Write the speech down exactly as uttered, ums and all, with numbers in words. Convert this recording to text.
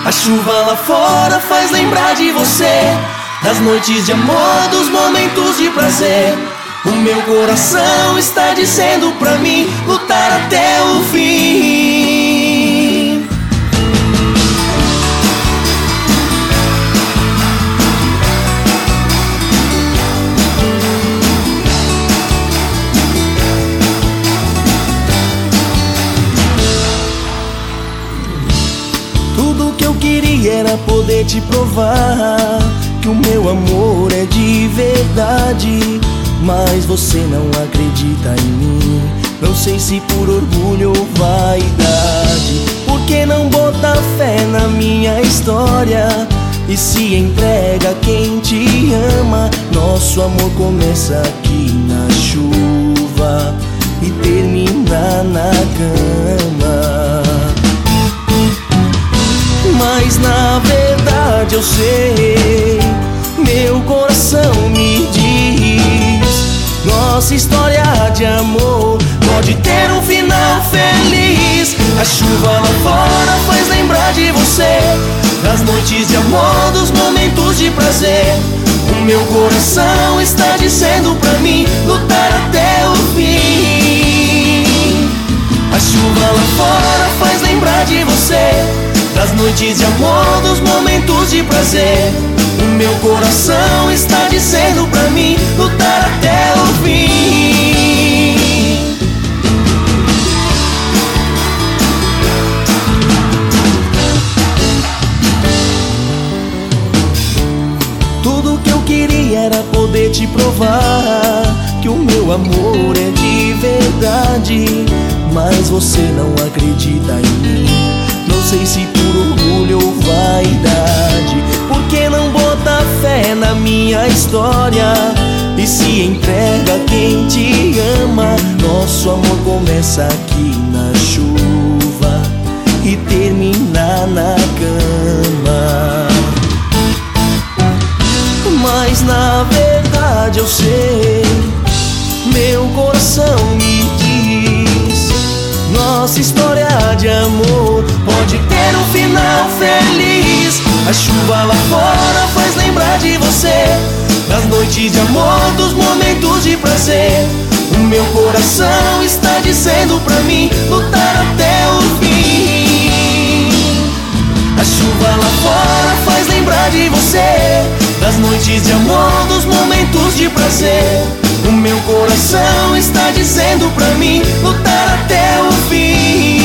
A chuva lá fora faz lembrar de você, das noites de amor, dos momentos de prazer. O meu coração está dizendo pra mim lutar até o fim. Tudo que eu queria era poder te provar que o meu amor é de verdade, mas você não acredita em mim. Não sei se por orgulho ou vaidade. Por que não bota fé na minha história e se entrega a quem te ama? Nosso amor começa aqui na chuva e termina na cama. Mas na verdade eu sei, meu coração me diz, nossa história de amor pode ter um final feliz. A chuva lá fora faz lembrar de você, das noites de amor, dos momentos de prazer. O meu coração está dizendo pra mim lutar até o fim. A chuva lá fora faz lembrar de você, das noites de amor, dos momentos de prazer. O meu coração está dizendo pra mim lutar até o fim. Tudo que eu queria era poder te provar que o meu amor é de verdade, mas você não acredita em mim. Não sei se por orgulho ou vaidade. Por que não bota fé na minha história e se entrega a quem te ama? Nosso amor começa aqui na chuva e termina na cama. Mas na verdade eu sei, meu coração me diz, nossa história de amor pode ter um final feliz. A chuva lá fora faz lembrar de você, das noites de amor, dos momentos de prazer. O meu coração está dizendo pra mim lutar até o fim. A chuva lá fora faz lembrar de você, das noites de amor, dos momentos de prazer. O meu coração está dizendo pra mim lutar até o fim.